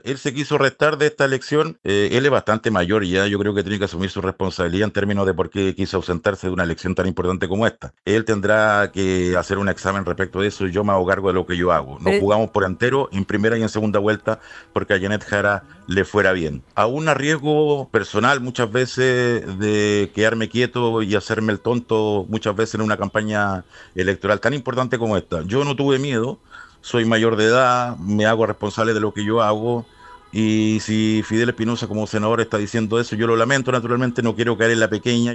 Él se quiso restar de esta elección. Él es bastante mayor y ya yo creo que tiene que asumir su responsabilidad en términos de por qué quiso ausentarse de una elección tan importante como esta. Él tendrá que hacer un examen respecto de eso y yo me hago cargo de lo que yo hago. No Pero, jugamos por entero en primera y en segunda vuelta porque a Janet Jara le fuera bien. Aún a riesgo personal muchas veces de quedarme quieto y hacerme el tonto muchas veces en una campaña electoral tan importante como esta. Yo no tuve miedo, soy mayor de edad, me hago responsable de lo que yo hago. Y si Fidel Espinosa como senador está diciendo eso, yo lo lamento, naturalmente no quiero caer en la pequeña.